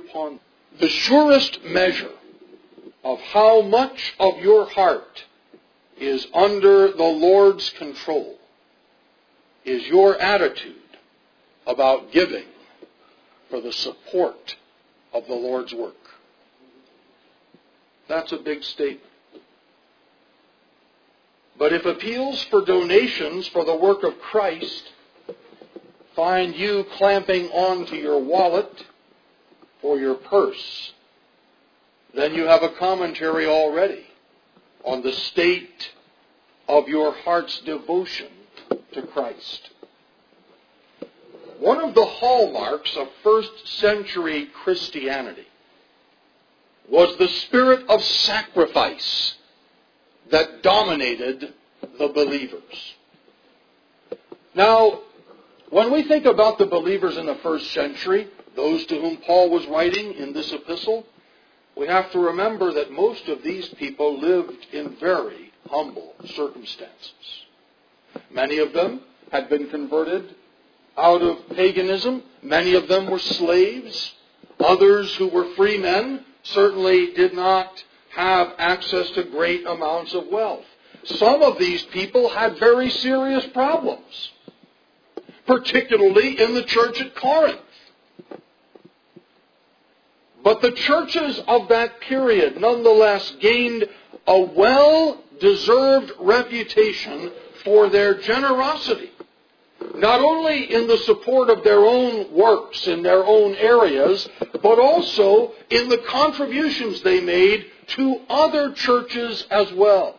upon the surest measure of how much of your heart is under the Lord's control is your attitude about giving for the support of the Lord's work. That's a big statement. But if appeals for donations for the work of Christ find you clamping onto your wallet or your purse, then you have a commentary already on the state of your heart's devotion to Christ. One of the hallmarks of first-century Christianity was the spirit of sacrifice that dominated the believers. Now, when we think about the believers in the first century, those to whom Paul was writing in this epistle, we have to remember that most of these people lived in very humble circumstances. Many of them had been converted out of paganism. Many of them were slaves. Others who were free men certainly did not have access to great amounts of wealth. Some of these people had very serious problems, particularly in the church at Corinth. But the churches of that period nonetheless gained a well-deserved reputation for their generosity, not only in the support of their own works in their own areas, but also in the contributions they made to other churches as well.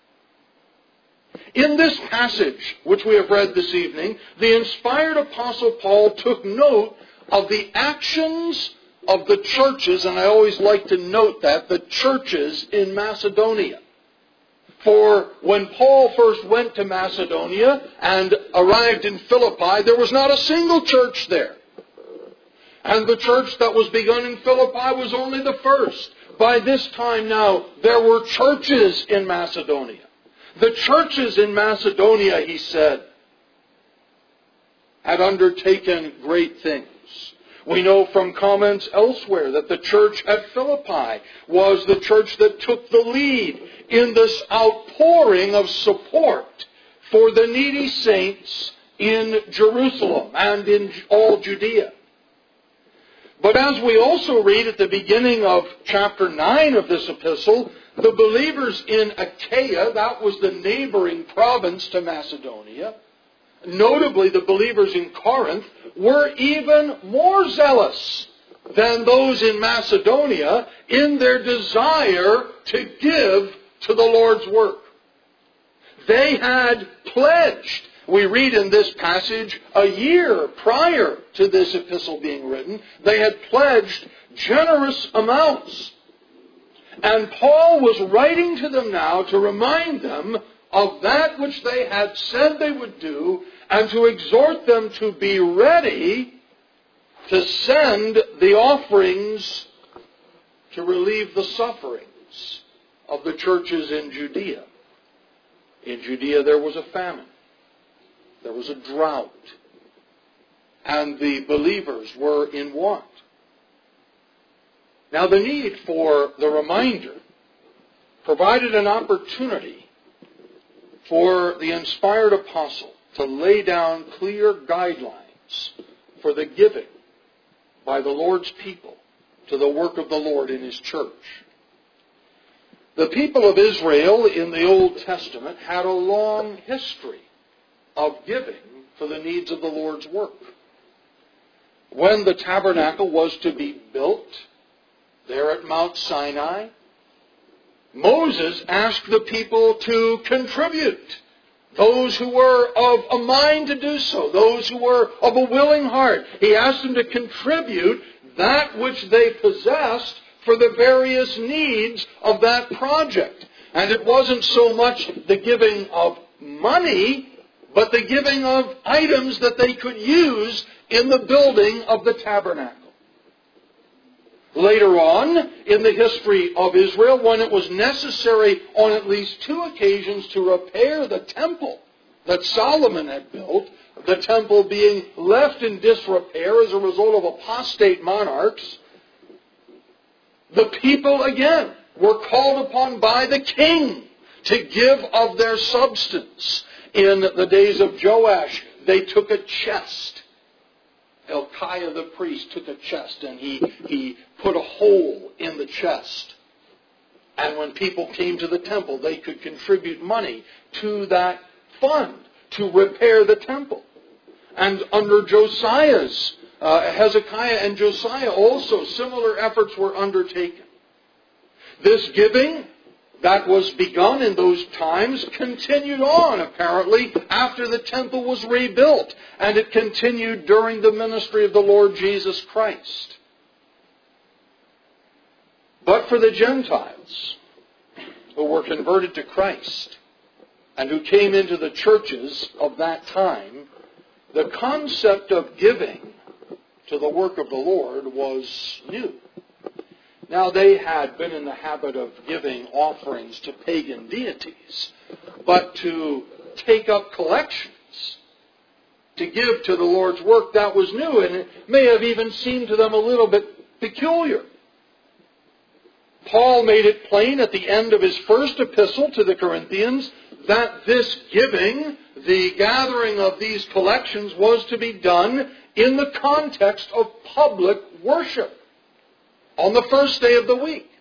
In this passage, which we have read this evening, the inspired Apostle Paul took note of the actions of the churches, and I always like to note that, the churches in Macedonia. For when Paul first went to Macedonia and arrived in Philippi, there was not a single church there. And the church that was begun in Philippi was only the first. By this time now, there were churches in Macedonia. The churches in Macedonia, he said, had undertaken great things. We know from comments elsewhere that the church at Philippi was the church that took the lead in this outpouring of support for the needy saints in Jerusalem and in all Judea. But as we also read at the beginning of chapter 9 of this epistle, the believers in Achaia, that was the neighboring province to Macedonia, notably the believers in Corinth, were even more zealous than those in Macedonia in their desire to give to the Lord's work. They had pledged, we read in this passage, a year prior to this epistle being written, they had pledged generous amounts. And Paul was writing to them now to remind them of that which they had said they would do, and to exhort them to be ready to send the offerings to relieve the sufferings of the churches in Judea. In Judea there was a famine. There was a drought. And the believers were in want. Now the need for the reminder provided an opportunity for the inspired apostle to lay down clear guidelines for the giving by the Lord's people to the work of the Lord in His church. The people of Israel in the Old Testament had a long history of giving for the needs of the Lord's work. When the tabernacle was to be built there at Mount Sinai, Moses asked the people to contribute. Those who were of a mind to do so, those who were of a willing heart, he asked them to contribute that which they possessed for the various needs of that project. And it wasn't so much the giving of money, but the giving of items that they could use in the building of the tabernacle. Later on, in the history of Israel, when it was necessary on at least 2 occasions to repair the temple that Solomon had built, the temple being left in disrepair as a result of apostate monarchs, The people, again, were called upon by the king to give of their substance. In the days of Joash, they took a chest. Hilkiah the priest took a chest and he put a hole in the chest. And when people came to the temple, they could contribute money to that fund to repair the temple. And under Josiah's, Hezekiah and Josiah also, similar efforts were undertaken. This giving that was begun in those times continued on, apparently, after the temple was rebuilt. And it continued during the ministry of the Lord Jesus Christ. But for the Gentiles who were converted to Christ and who came into the churches of that time, the concept of giving to the work of the Lord was new. Now, they had been in the habit of giving offerings to pagan deities, but to take up collections, to give to the Lord's work, that was new, and it may have even seemed to them a little bit peculiar. Paul made it plain at the end of his first epistle to the Corinthians that this giving, the gathering of these collections, was to be done in the context of public worship on the first day of the week.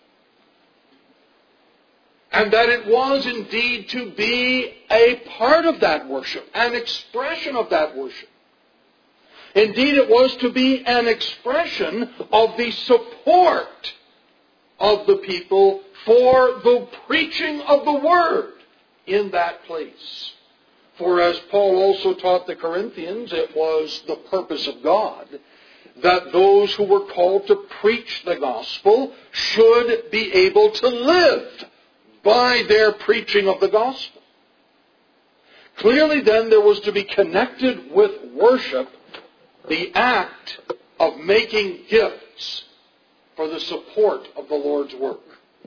And that it was indeed to be a part of that worship, an expression of that worship. Indeed, it was to be an expression of the support of the people for the preaching of the Word in that place. For as Paul also taught the Corinthians, it was the purpose of God that those who were called to preach the gospel should be able to live by their preaching of the gospel. Clearly then there was to be connected with worship the act of making gifts for the support of the Lord's work.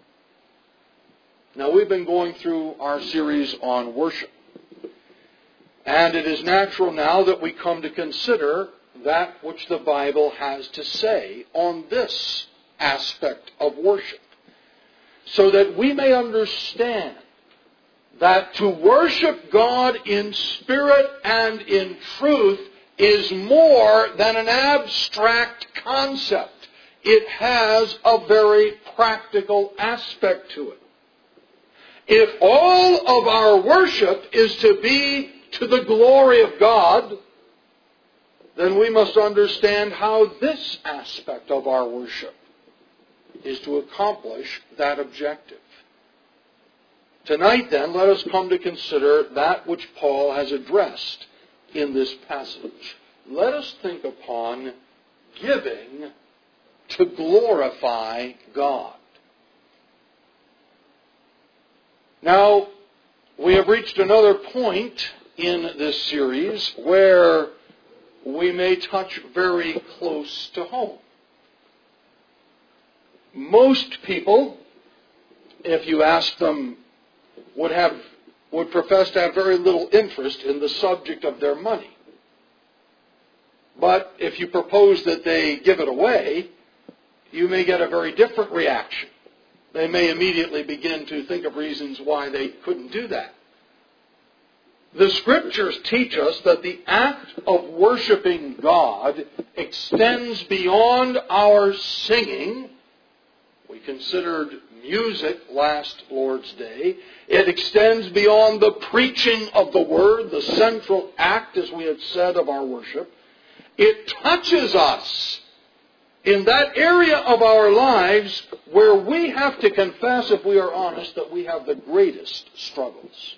Now, we've been going through our series on worship. And it is natural now that we come to consider that which the Bible has to say on this aspect of worship, so that we may understand that to worship God in spirit and in truth is more than an abstract concept. It has a very practical aspect to it. If all of our worship is to be to the glory of God, then we must understand how this aspect of our worship is to accomplish that objective. Tonight, then, let us come to consider that which Paul has addressed in this passage. Let us think upon giving to glorify God. Now, we have reached another point in this series where we may touch very close to home. Most people, if you ask them, would profess to have very little interest in the subject of their money. But if you propose that they give it away, you may get a very different reaction. They may immediately begin to think of reasons why they couldn't do that. The Scriptures teach us that the act of worshiping God extends beyond our singing. We considered music last Lord's Day. It extends beyond the preaching of the Word, the central act, as we had said, of our worship. It touches us in that area of our lives where we have to confess, if we are honest, that we have the greatest struggles.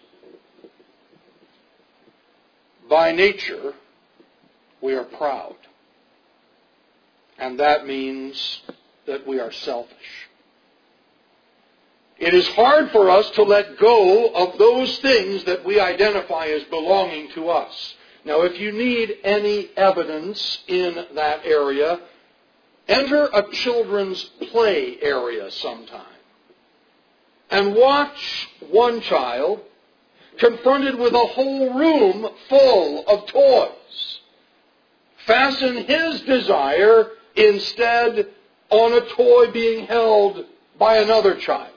By nature, we are proud. And that means that we are selfish. It is hard for us to let go of those things that we identify as belonging to us. Now, if you need any evidence in that area, enter a children's play area sometime and watch one child confronted with a whole room full of toys fasten his desire instead on a toy being held by another child,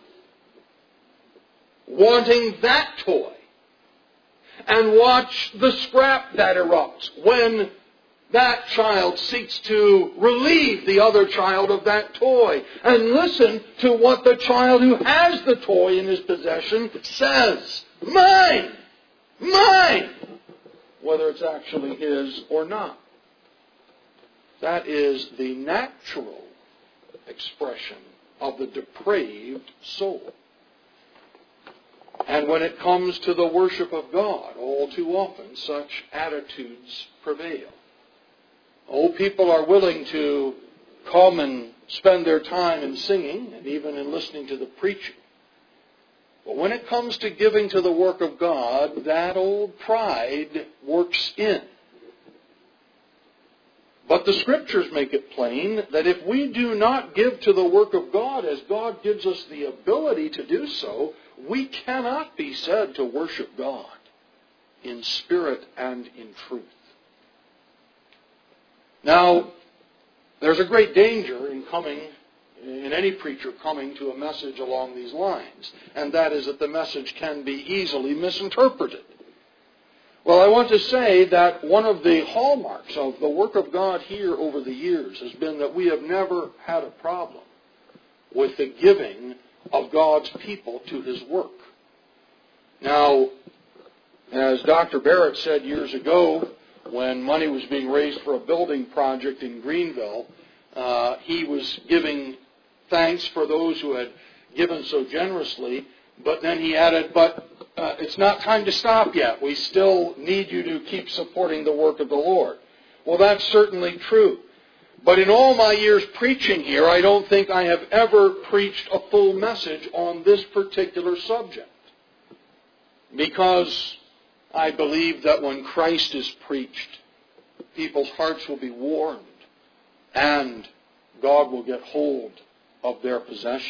wanting that toy, and watch the scrap that erupts when that child seeks to relieve the other child of that toy, and listen to what the child who has the toy in his possession says. Mine! Mine! Whether it's actually his or not. That is the natural expression of the depraved soul. And when it comes to the worship of God, all too often such attitudes prevail. People are willing to come and spend their time in singing and even in listening to the preaching. But when it comes to giving to the work of God, that old pride works in. But the Scriptures make it plain that if we do not give to the work of God as God gives us the ability to do so, we cannot be said to worship God in spirit and in truth. Now, there's a great danger in any preacher coming to a message along these lines, and that is that the message can be easily misinterpreted. Well, I want to say that one of the hallmarks of the work of God here over the years has been that we have never had a problem with the giving of God's people to His work. Now, as Dr. Barrett said years ago, when money was being raised for a building project in Greenville, he was giving thanks for those who had given so generously, but then he added, it's not time to stop yet. We still need you to keep supporting the work of the Lord. Well, that's certainly true. But in all my years preaching here, I don't think I have ever preached a full message on this particular subject. Because I believe that when Christ is preached, people's hearts will be warmed and God will get hold of their possessions.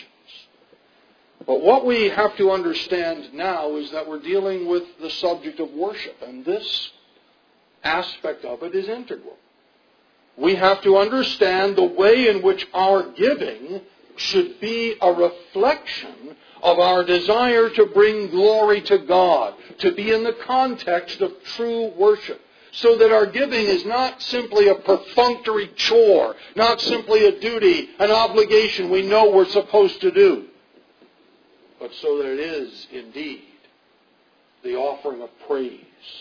But what we have to understand now is that we're dealing with the subject of worship, and this aspect of it is integral. We have to understand the way in which our giving should be a reflection of our desire to bring glory to God, to be in the context of true worship, so that our giving is not simply a perfunctory chore, not simply a duty, an obligation we know we're supposed to do, but so that it is indeed the offering of praise.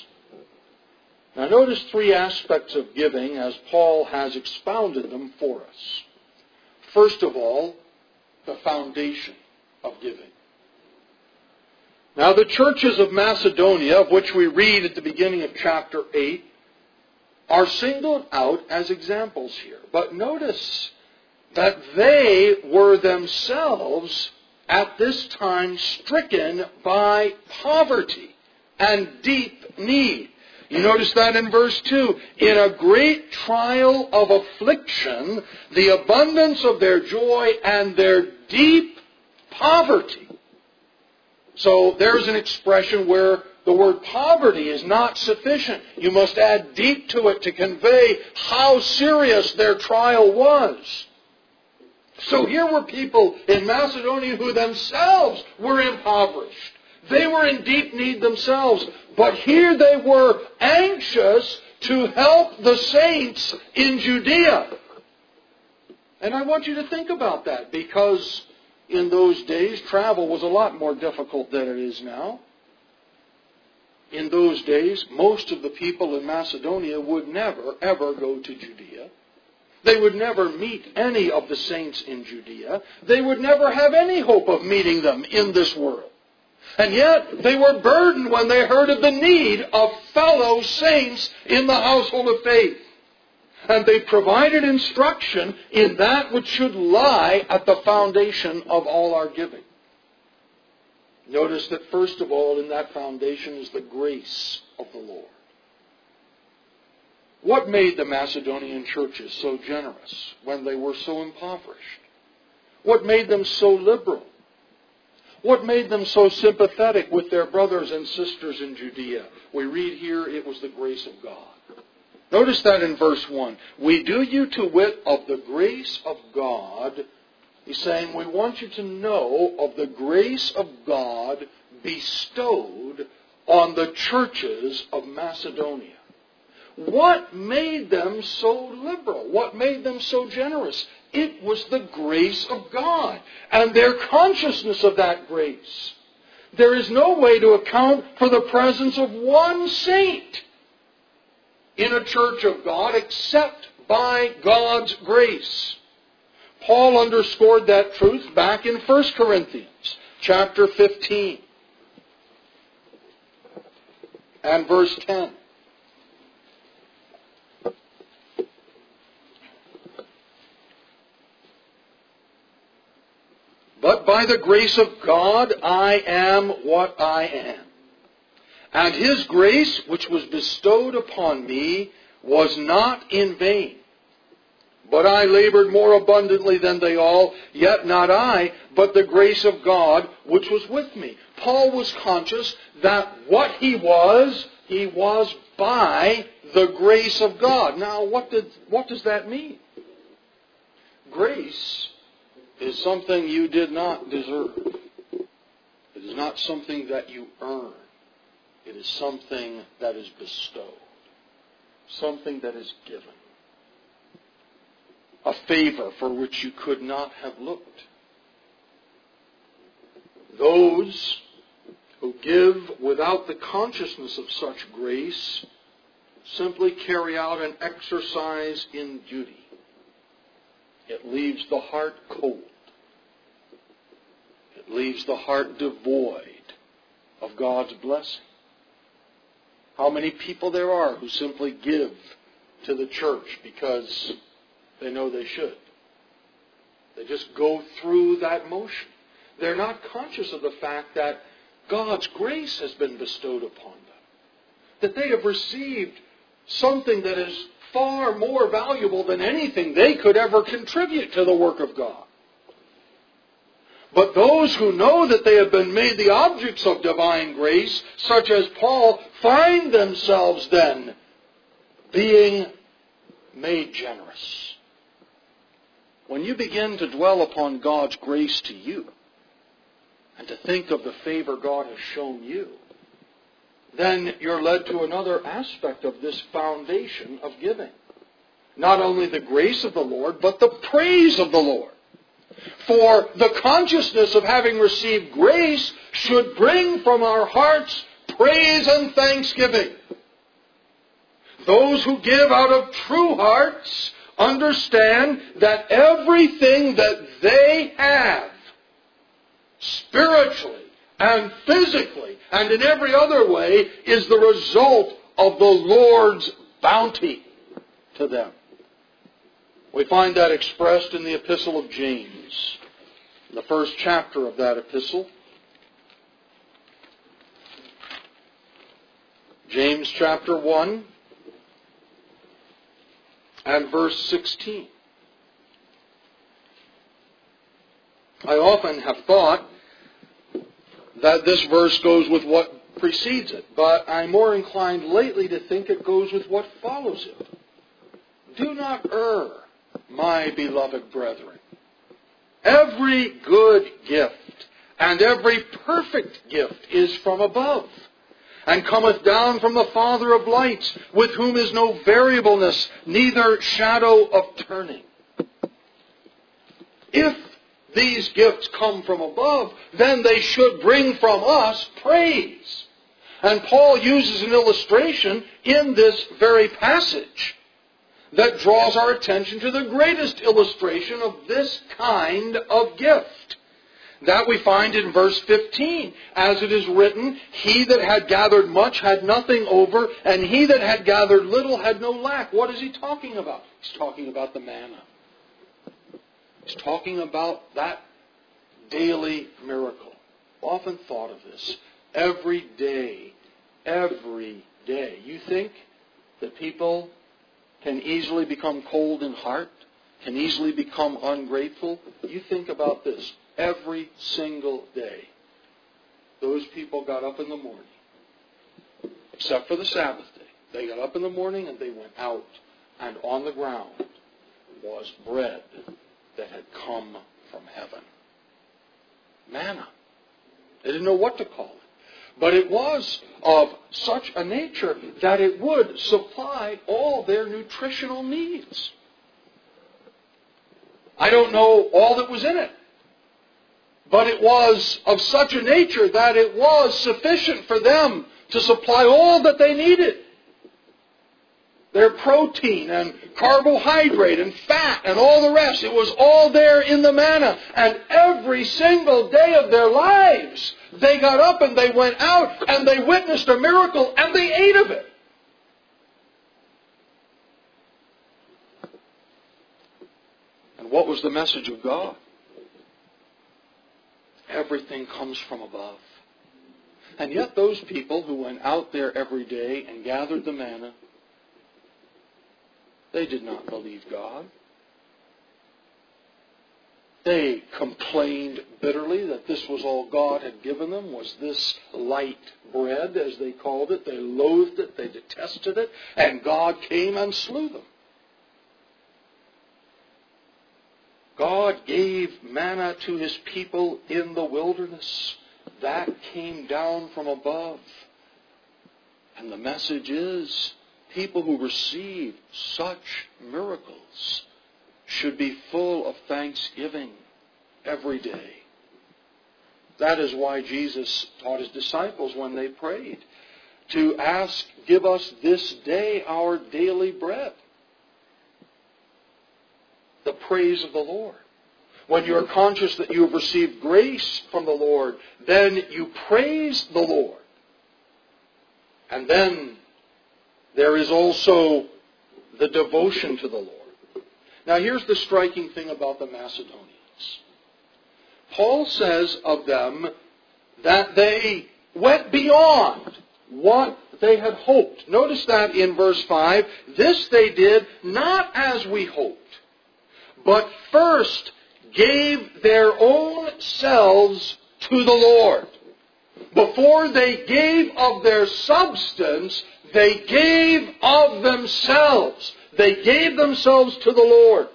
Now notice three aspects of giving as Paul has expounded them for us. First of all, the foundation of giving. Now the churches of Macedonia, of which we read at the beginning of chapter 8, are singled out as examples here. But notice that they were themselves at this time stricken by poverty and deep need. You notice that in verse 2. In a great trial of affliction, the abundance of their joy and their deep poverty. So there's an expression where the word poverty is not sufficient. You must add deep to it to convey how serious their trial was. So here were people in Macedonia who themselves were impoverished. They were in deep need themselves. But here they were anxious to help the saints in Judea. And I want you to think about that, because in those days travel was a lot more difficult than it is now. In those days, most of the people in Macedonia would never, ever go to Judea. They would never meet any of the saints in Judea. They would never have any hope of meeting them in this world. And yet, they were burdened when they heard of the need of fellow saints in the household of faith. And they provided instruction in that which should lie at the foundation of all our giving. Notice that first of all in that foundation is the grace of the Lord. What made the Macedonian churches so generous when they were so impoverished? What made them so liberal? What made them so sympathetic with their brothers and sisters in Judea? We read here it was the grace of God. Notice that in verse 1. We do you to wit of the grace of God. He's saying we want you to know of the grace of God bestowed on the churches of Macedonia. What made them so liberal? What made them so generous? It was the grace of God and their consciousness of that grace. There is no way to account for the presence of one saint in a church of God except by God's grace. Paul underscored that truth back in 1 Corinthians chapter 15 and verse 10. But by the grace of God I am what I am. And His grace, which was bestowed upon me, was not in vain. But I labored more abundantly than they all, yet not I, but the grace of God, which was with me. Paul was conscious that what he was by the grace of God. Now, what does that mean? Grace is something you did not deserve. It is not something that you earn. It is something that is bestowed. Something that is given. A favor for which you could not have looked. Those who give without the consciousness of such grace simply carry out an exercise in duty. It leaves the heart cold. It leaves the heart devoid of God's blessing. How many people there are who simply give to the church because they know they should. They just go through that motion. They're not conscious of the fact that God's grace has been bestowed upon them. That they have received something that is far more valuable than anything they could ever contribute to the work of God. But those who know that they have been made the objects of divine grace, such as Paul, find themselves then being made generous. When you begin to dwell upon God's grace to you, and to think of the favor God has shown you, then you're led to another aspect of this foundation of giving. Not only the grace of the Lord, but the praise of the Lord. For the consciousness of having received grace should bring from our hearts praise and thanksgiving. Those who give out of true hearts understand that everything that they have, spiritually and physically and in every other way, is the result of the Lord's bounty to them. We find that expressed in the Epistle of James, the first chapter of that epistle. James chapter 1 and verse 16. I often have thought that this verse goes with what precedes it, but I'm more inclined lately to think it goes with what follows it. Do not err, my beloved brethren. Every good gift and every perfect gift is from above, and cometh down from the Father of lights, with whom is no variableness, neither shadow of turning. If these gifts come from above, then they should bring from us praise. And Paul uses an illustration in this very passage that draws our attention to the greatest illustration of this kind of gift. That we find in verse 15. As it is written, he that had gathered much had nothing over, and he that had gathered little had no lack. What is he talking about? He's talking about the manna. He's talking about that daily miracle. Often thought of this. Every day. You think that people can easily become cold in heart? Can easily become ungrateful? You think about this. Every single day, those people got up in the morning, except for the Sabbath day. They got up in the morning and they went out, and on the ground was bread that had come from heaven. Manna. They didn't know what to call it. But it was of such a nature that it would supply all their nutritional needs. I don't know all that was in it. But it was of such a nature that it was sufficient for them to supply all that they needed. Their protein and carbohydrate and fat and all the rest. It was all there in the manna. And every single day of their lives, they got up and they went out and they witnessed a miracle and they ate of it. And what was the message of God? Everything comes from above. And yet those people who went out there every day and gathered the manna, they did not believe God. They complained bitterly that this was all God had given them, was this light bread, as they called it. They loathed it, they detested it, and God came and slew them. God gave manna to His people in the wilderness. That came down from above. And the message is, people who receive such miracles should be full of thanksgiving every day. That is why Jesus taught His disciples when they prayed to ask, give us this day our daily bread. The praise of the Lord. When you are conscious that you have received grace from the Lord, then you praise the Lord. And then there is also the devotion to the Lord. Now here's the striking thing about the Macedonians. Paul says of them that they went beyond what they had hoped. Notice that in verse 5. This they did not as we hoped, but first gave their own selves to the Lord. Before they gave of their substance, they gave of themselves. They gave themselves to the Lord.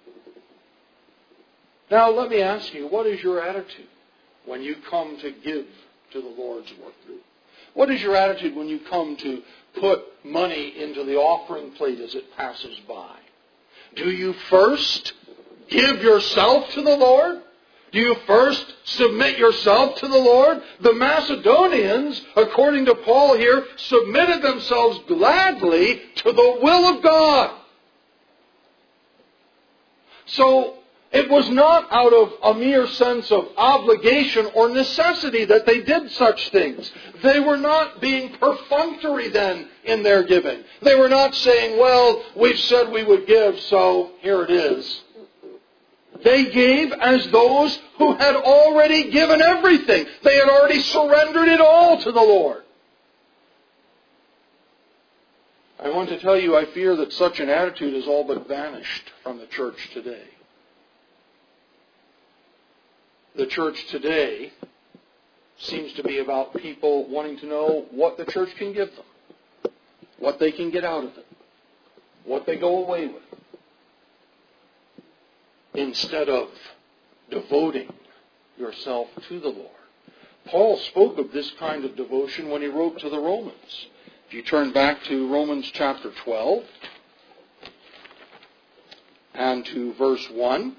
Now let me ask you, what is your attitude when you come to give to the Lord's work? What is your attitude when you come to put money into the offering plate as it passes by? Do you first give yourself to the Lord? Do you first submit yourself to the Lord? The Macedonians, according to Paul here, submitted themselves gladly to the will of God. So it was not out of a mere sense of obligation or necessity that they did such things. They were not being perfunctory then in their giving. They were not saying, well, we've said we would give, so here it is. They gave as those who had already given everything. They had already surrendered it all to the Lord. I want to tell you, I fear that such an attitude has all but vanished from the church today. The church today seems to be about people wanting to know what the church can give them, what they can get out of it, what they go away with, instead of devoting yourself to the Lord. Paul spoke of this kind of devotion when he wrote to the Romans. If you turn back to Romans chapter 12 and to verse 1,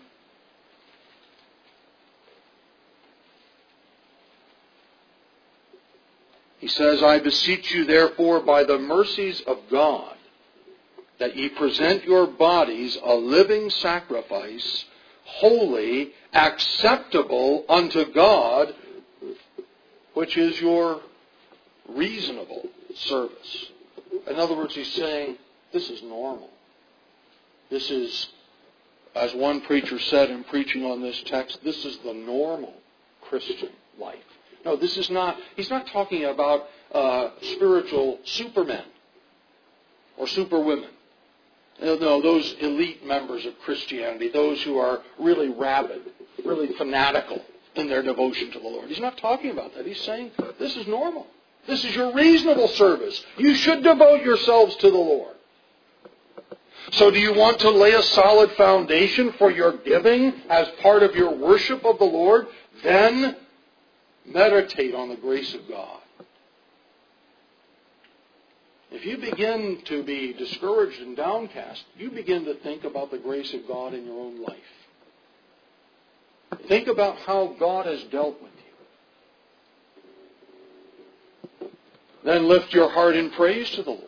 he says, I beseech you therefore by the mercies of God, that ye present your bodies a living sacrifice, holy, acceptable unto God, which is your reasonable service. In other words, he's saying, this is normal. This is, as one preacher said in preaching on this text, this is the normal Christian life. No, this is not, he's not talking about spiritual supermen or superwomen. No, those elite members of Christianity, those who are really rabid, really fanatical in their devotion to the Lord. He's not talking about that. He's saying this is normal. This is your reasonable service. You should devote yourselves to the Lord. So do you want to lay a solid foundation for your giving as part of your worship of the Lord? Then meditate on the grace of God. If you begin to be discouraged and downcast, you begin to think about the grace of God in your own life. Think about how God has dealt with you. Then lift your heart in praise to the Lord.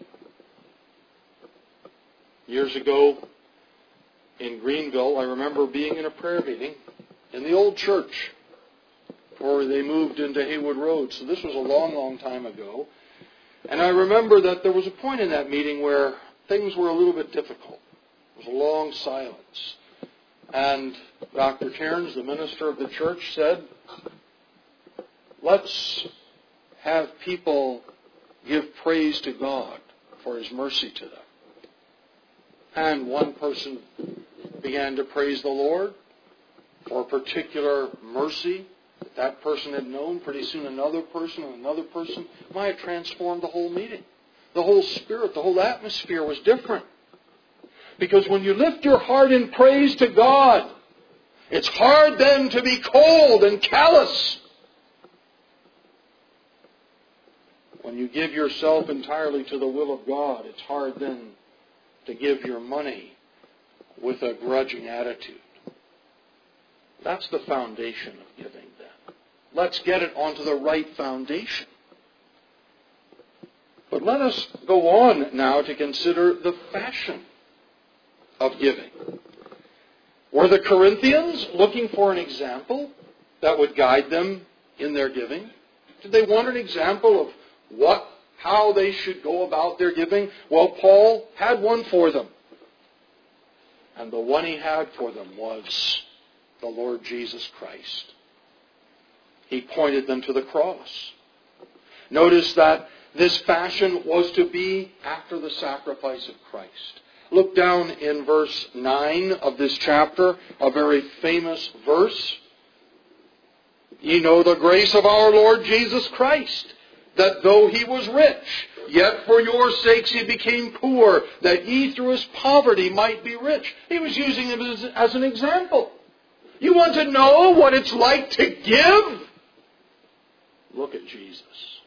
Years ago in Greenville, I remember being in a prayer meeting in the old church before they moved into Haywood Road. So this was a long, long time ago. And I remember that there was a point in that meeting where things were a little bit difficult. There was a long silence. And Dr. Cairns, the minister of the church, said, let's have people give praise to God for His mercy to them. And one person began to praise the Lord for a particular mercy that person had known. Pretty soon another person and another person. Might have transformed the whole meeting. The whole spirit, the whole atmosphere was different. Because when you lift your heart in praise to God, it's hard then to be cold and callous. When you give yourself entirely to the will of God, it's hard then to give your money with a grudging attitude. That's the foundation of giving then. Let's get it onto the right foundation. But let us go on now to consider the fashion of giving. Were the Corinthians looking for an example that would guide them in their giving? Did they want an example of how they should go about their giving? Well, Paul had one for them. And the one he had for them was the Lord Jesus Christ. He pointed them to the cross. Notice that this fashion was to be after the sacrifice of Christ. Look down in verse 9 of this chapter, a very famous verse. Ye know the grace of our Lord Jesus Christ, that though He was rich, yet for your sakes He became poor, that ye through His poverty might be rich. He was using it as an example. You want to know what it's like to give? Look at Jesus.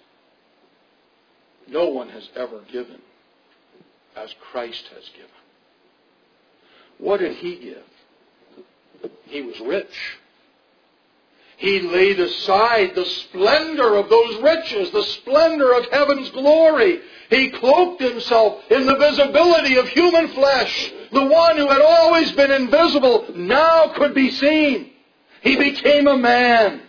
No one has ever given as Christ has given. What did He give? He was rich. He laid aside the splendor of those riches, the splendor of heaven's glory. He cloaked Himself in the visibility of human flesh. The one who had always been invisible now could be seen. He became a man.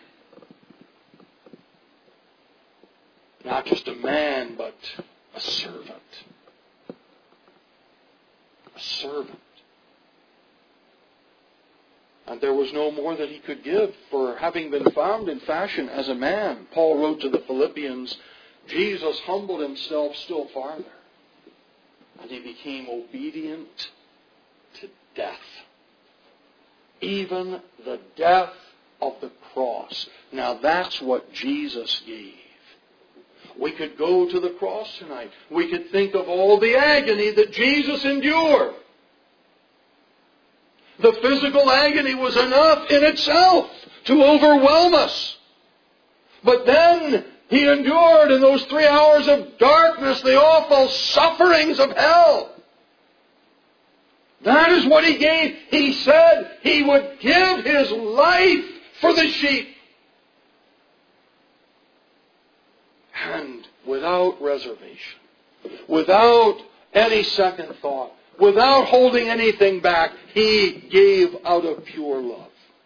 Not just a man, but a servant. A servant. And there was no more that He could give, for having been found in fashion as a man. Paul wrote to the Philippians, Jesus humbled Himself still farther. And He became obedient to death. Even the death of the cross. Now that's what Jesus gave. We could go to the cross tonight. We could think of all the agony that Jesus endured. The physical agony was enough in itself to overwhelm us. But then He endured in those 3 hours of darkness the awful sufferings of hell. That is what He gave. He said He would give His life for the sheep. And without reservation, without any second thought, without holding anything back, He gave out of pure love.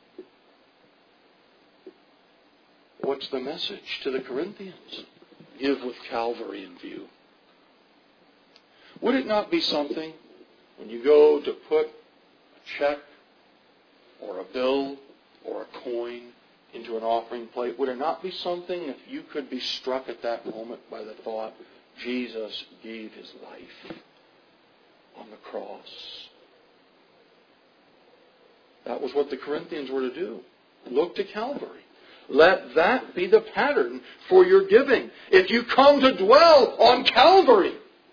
What's the message to the Corinthians? Give with Calvary in view. Would it not be something when you go to put a check or a bill or a coin into an offering plate, would it not be something if you could be struck at that moment by the thought, Jesus gave His life on the cross? That was what the Corinthians were to do. Look to Calvary. let that be the pattern for your giving. If you come to dwell on Calvary,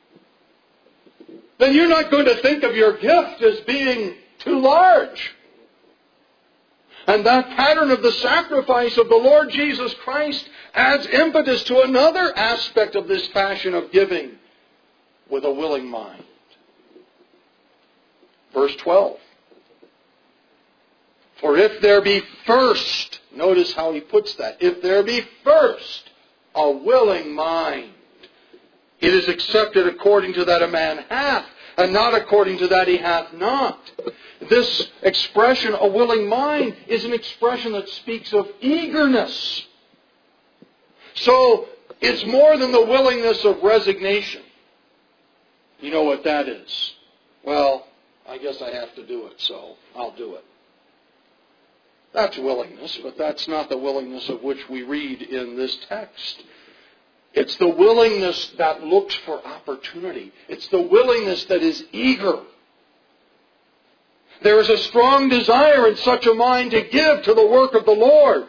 then you're not going to think of your gift as being too large. And that pattern of the sacrifice of the Lord Jesus Christ adds impetus to another aspect of this fashion of giving, with a willing mind. Verse 12. For if there be first, notice how he puts that, if there be first a willing mind, it is accepted according to that a man hath, and not according to that he hath not. This expression, a willing mind, is an expression that speaks of eagerness. So, it's more than the willingness of resignation. You know what that is? Well, I guess I have to do it, so I'll do it. That's willingness, but that's not the willingness of which we read in this text. It's the willingness that looks for opportunity. It's the willingness that is eager. There is a strong desire in such a mind to give to the work of the Lord.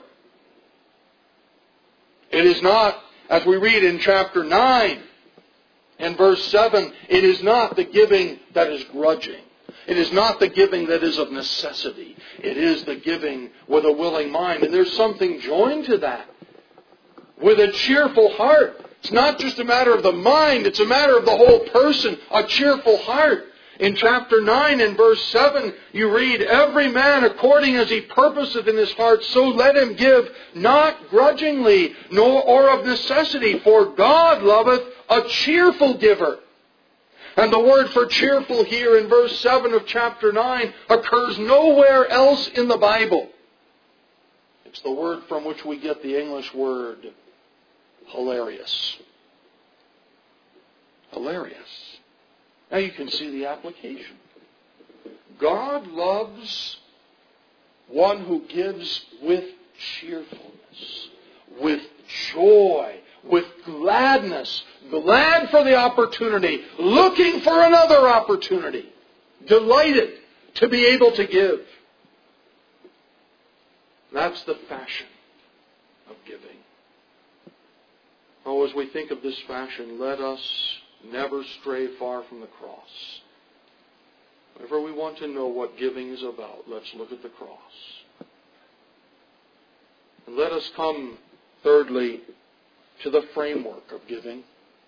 It is not, as we read in chapter 9, in verse 7, it is not the giving that is grudging. It is not the giving that is of necessity. It is the giving with a willing mind. And there's something joined to that. With a cheerful heart. It's not just a matter of the mind, it's a matter of the whole person. A cheerful heart. In chapter 9 and verse 7, you read, every man according as he purposeth in his heart, so let him give, not grudgingly, nor or of necessity, for God loveth a cheerful giver. And the word for cheerful here in verse 7 of chapter 9 occurs nowhere else in the Bible. It's the word from which we get the English word hilarious. Hilarious. Now you can see the application. God loves one who gives with cheerfulness, with joy, with gladness, glad for the opportunity, looking for another opportunity, delighted to be able to give. That's the fashion of giving. Oh, as we think of this fashion, let us never stray far from the cross. Whenever we want to know what giving is about, let's look at the cross. And let us come, thirdly, to the framework of giving.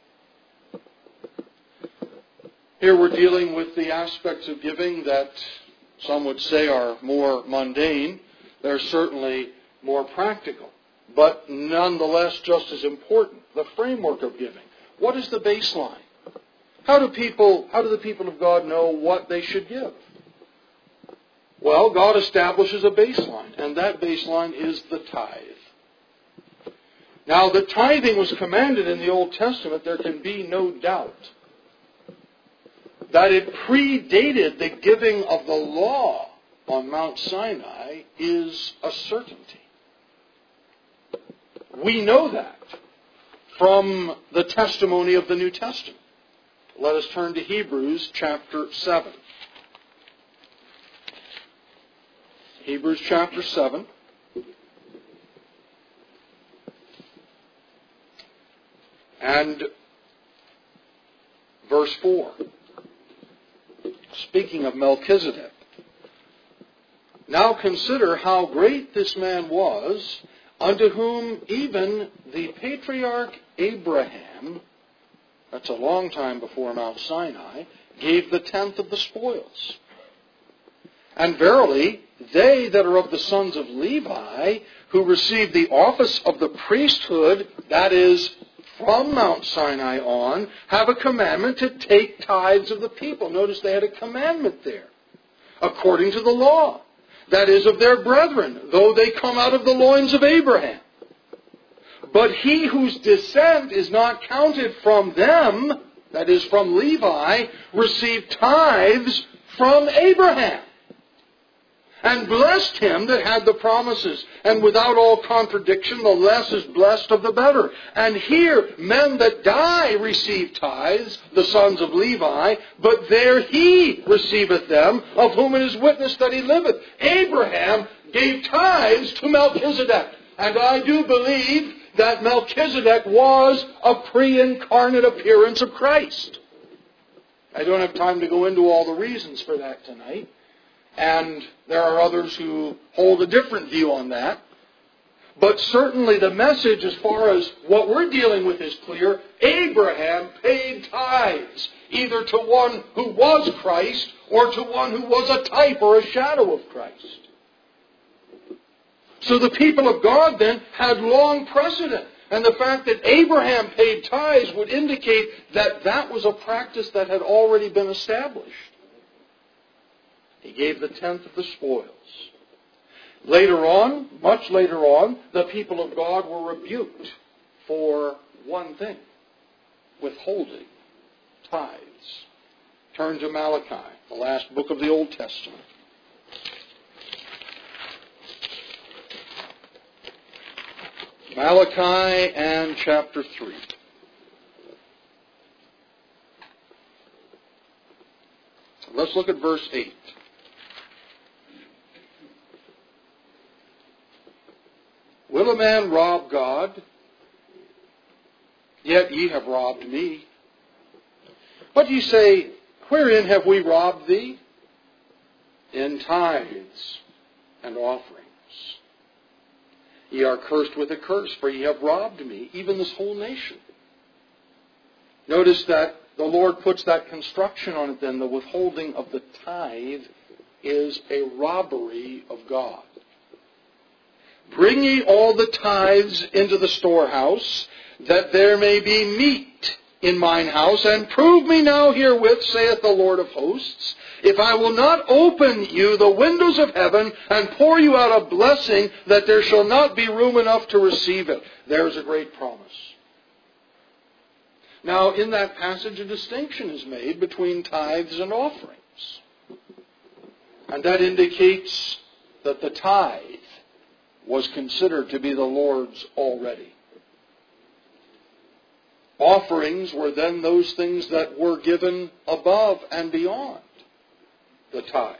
Here we're dealing with the aspects of giving that some would say are more mundane. They're certainly more practical, but nonetheless just as important. The framework of giving. What is the baseline? How do the people of God know what they should give? Well, God establishes a baseline, and that baseline is the tithe. Now, the tithing was commanded in the Old Testament. There can be no doubt that it predated the giving of the law on Mount Sinai is a certainty. We know that from the testimony of the New Testament. Let us turn to Hebrews chapter 7. Hebrews chapter 7. And verse 4. Speaking of Melchizedek. Now consider how great this man was, unto whom even the patriarch Abraham, that's a long time before Mount Sinai, gave the tenth of the spoils. And verily, they that are of the sons of Levi, who received the office of the priesthood, that is, from Mount Sinai on, have a commandment to take tithes of the people. Notice they had a commandment there. According to the law. That is, of their brethren, though they come out of the loins of Abraham. But he whose descent is not counted from them, that is, from Levi, received tithes from Abraham. And blessed him that had the promises. And without all contradiction, the less is blessed of the better. And here, men that die receive tithes, the sons of Levi, but there he receiveth them, of whom it is witnessed that he liveth. Abraham gave tithes to Melchizedek. And I do believe that Melchizedek was a pre-incarnate appearance of Christ. I don't have time to go into all the reasons for that tonight. And there are others who hold a different view on that. But certainly the message as far as what we're dealing with is clear. Abraham paid tithes, either to one who was Christ or to one who was a type or a shadow of Christ. So the people of God then had long precedent. And the fact that Abraham paid tithes would indicate that that was a practice that had already been established. He gave the tenth of the spoils. Later on, much later on, the people of God were rebuked for one thing: withholding tithes. Turn to Malachi, the last book of the Old Testament. Malachi and chapter 3. Let's look at verse 8. Will a man rob God? Yet ye have robbed me. But ye say, wherein have we robbed thee? In tithes and offerings. Ye are cursed with a curse, for ye have robbed me, even this whole nation. Notice that the Lord puts that construction on it then. The withholding of the tithe is a robbery of God. Bring ye all the tithes into the storehouse, that there may be meat in mine house, and prove me now herewith, saith the Lord of hosts, if I will not open you the windows of heaven and pour you out a blessing, that there shall not be room enough to receive it. There's a great promise. Now, in that passage, a distinction is made between tithes and offerings. And that indicates that the tithe was considered to be the Lord's already. Offerings were then those things that were given above and beyond the tithe.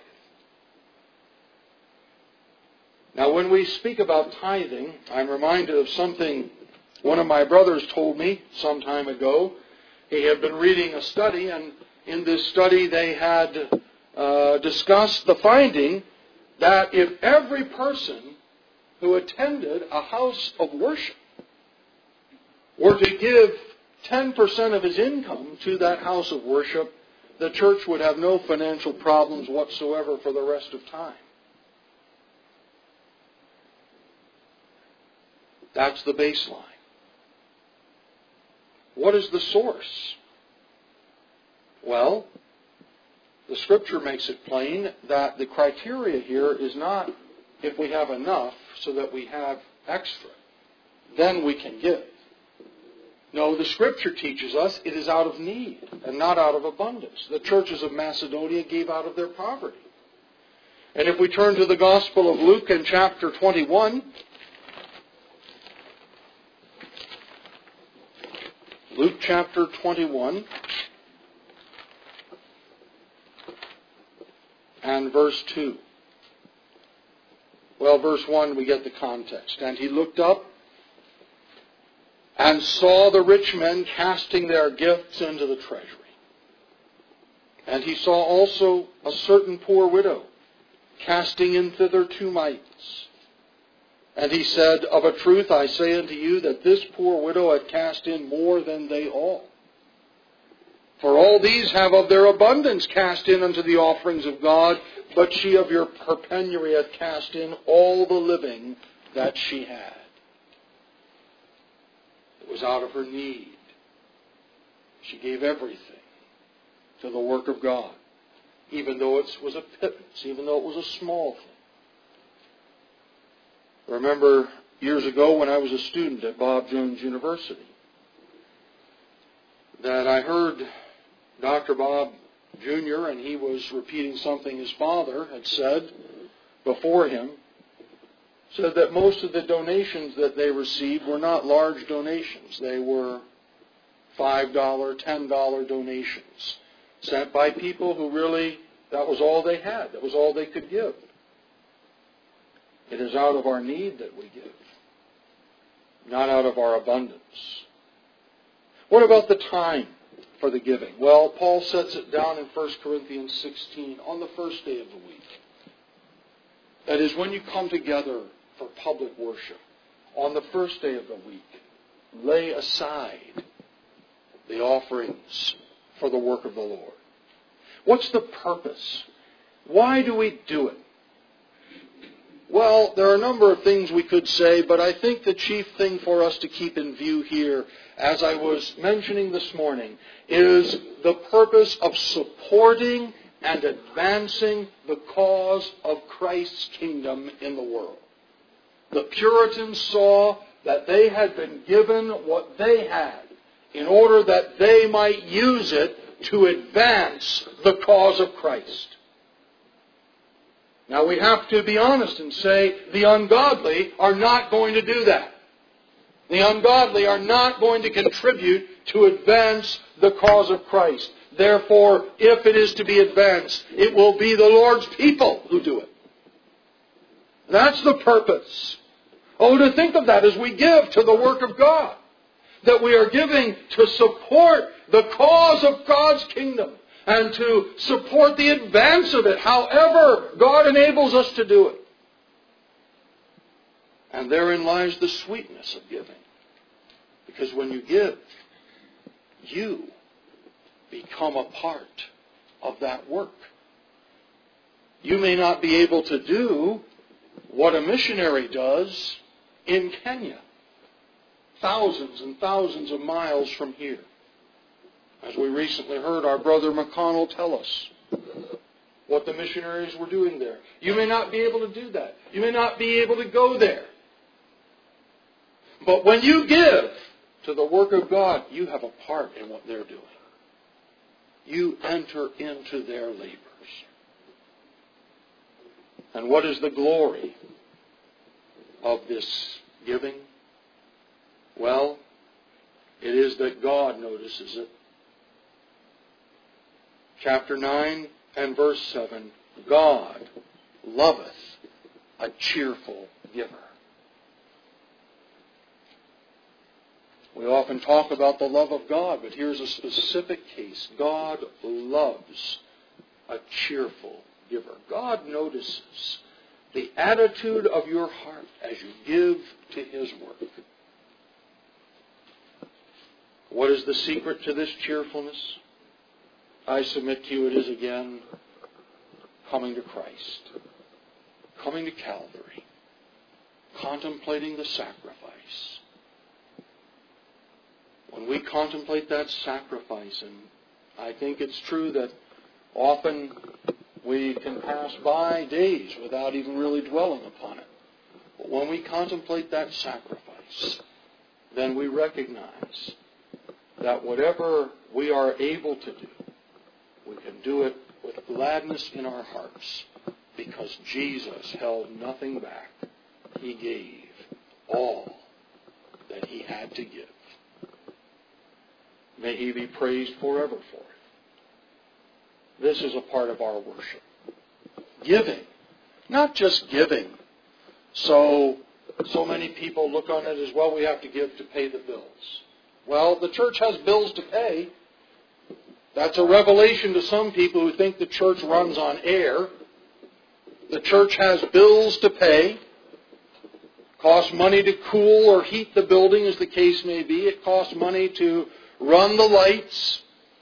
Now, when we speak about tithing, I'm reminded of something one of my brothers told me some time ago. He had been reading a study, and in this study they had discussed the finding that if every person who attended a house of worship were to give 10% of his income to that house of worship, the church would have no financial problems whatsoever for the rest of time. That's the baseline. What is the source? Well, the Scripture makes it plain that the criteria here is not if we have enough so that we have extra, then we can give. No, the Scripture teaches us it is out of need and not out of abundance. The churches of Macedonia gave out of their poverty. And if we turn to the Gospel of Luke in chapter 21, Luke chapter 21 and verse 2. Well, verse 1, we get the context. And he looked up and saw the rich men casting their gifts into the treasury. And he saw also a certain poor widow casting in thither 2 mites. And he said, of a truth I say unto you that this poor widow hath cast in more than they all. For all these have of their abundance cast in unto the offerings of God, but she of her penury hath cast in all the living that she had. It was out of her need. She gave everything to the work of God, even though it was a pittance, even though it was a small thing. I remember years ago when I was a student at Bob Jones University that I heard Dr. Bob Jr., and he was repeating something his father had said before him, said that most of the donations that they received were not large donations. They were $5, $10 donations sent by people who really, that was all they had. That was all they could give. It is out of our need that we give. not out of our abundance. What about the time for the giving? Well, Paul sets it down in 1 Corinthians 16 on the first day of the week. That is, when you come together for public worship, on the first day of the week, lay aside the offerings for the work of the Lord. What's the purpose? Why do we do it? Well, there are a number of things we could say, but I think the chief thing for us to keep in view here, as I was mentioning this morning, is the purpose of supporting and advancing the cause of Christ's kingdom in the world. The Puritans saw that they had been given what they had in order that they might use it to advance the cause of Christ. Now we have to be honest and say the ungodly are not going to do that. The ungodly are not going to contribute to advance the cause of Christ. Therefore, if it is to be advanced, it will be the Lord's people who do it. That's the purpose. Oh, to think of that as we give to the work of God. That we are giving to support the cause of God's kingdom and to support the advance of it, however God enables us to do it. And therein lies the sweetness of giving. Because when you give, you become a part of that work. You may not be able to do what a missionary does in Kenya, thousands and thousands of miles from here. As we recently heard our brother McConnell tell us what the missionaries were doing there. You may not be able to do that. You may not be able to go there. But when you give to the work of God, you have a part in what they're doing. You enter into their labors. And what is the glory of this giving? Well, it is that God notices it. Chapter 9 and verse 7, God loveth a cheerful giver. We often talk about the love of God, but here's a specific case. God loves a cheerful giver. God notices the attitude of your heart as you give to His work. What is the secret to this cheerfulness? I submit to you it is again coming to Christ, coming to Calvary, contemplating the sacrifice. When we contemplate that sacrifice, and I think it's true that often we can pass by days without even really dwelling upon it. But when we contemplate that sacrifice, then we recognize that whatever we are able to do, we can do it with gladness in our hearts because Jesus held nothing back. He gave all that He had to give. May He be praised forever for it. This is a part of our worship. Giving. Not just giving. So many people look on it as, well, we have to give to pay the bills. Well, the church has bills to pay. That's a revelation to some people who think the church runs on air. The church has bills to pay. It costs money to cool or heat the building, as the case may be. It costs money to run the lights.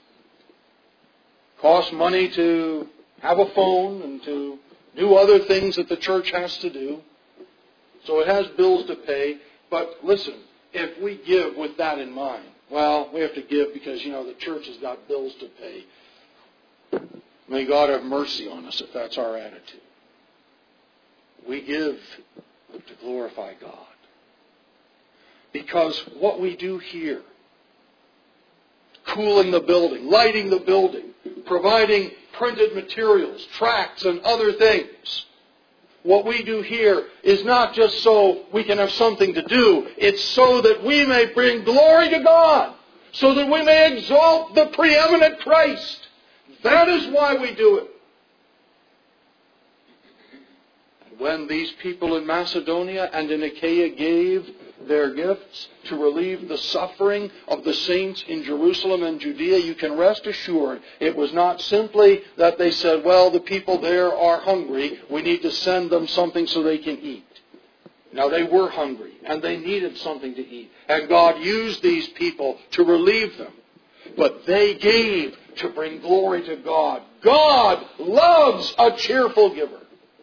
It costs money to have a phone and to do other things that the church has to do. So it has bills to pay. But listen, if we give with that in mind, well, we have to give because, the church has got bills to pay. May God have mercy on us if that's our attitude. We give to glorify God. Because what we do here, cooling the building, lighting the building, providing printed materials, tracts, and other things, what we do here is not just so we can have something to do. It's so that we may bring glory to God. So that we may exalt the preeminent Christ. That is why we do it. And when these people in Macedonia and in Achaia gave, their gifts to relieve the suffering of the saints in Jerusalem and Judea, you can rest assured it was not simply that they said, well, the people there are hungry, we need to send them something so they can eat. Now, they were hungry, and they needed something to eat. And God used these people to relieve them. But they gave to bring glory to God. God loves a cheerful giver.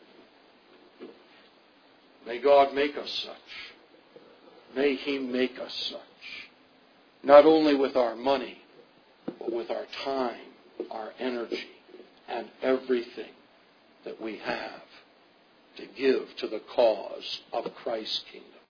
May God make us such. May He make us such. Not only with our money, but with our time, our energy, and everything that we have to give to the cause of Christ's kingdom.